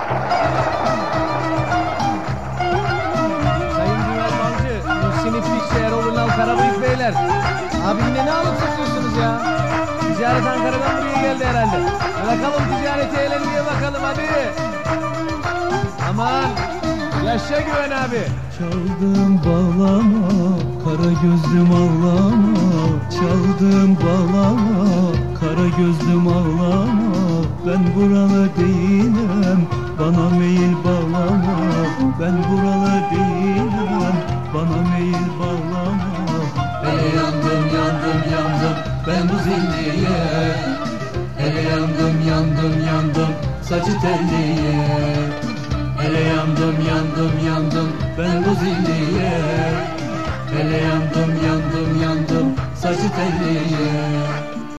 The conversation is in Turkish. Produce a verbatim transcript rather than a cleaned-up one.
Sayın Güven Balcı, Muhsin İplikçi, Erol Ünal, Karabıyık Beyler. Abi yine ne alıp satıyorsunuz ya? Ticaret Ankara'dan buraya geldi herhalde. Bırakalım ticareti, eğlenmeye bakalım hadi. Aman, yaşa Güven abi. Çaldım bağlama, kara gözlüm ağlama. Çaldım bağlama, kara gözlüm ağlama. Ben buralı değilim, bana meyil bağlama. Ben buralı değilim, bana meyil bağlama. Hele yandım yandım yandım ben bu zilliye. Hele yandım yandım yandım saçı telliye. Hele yandım yandım yandım ben bu zilliye. Hele yandım yandım yandım saçı telliye.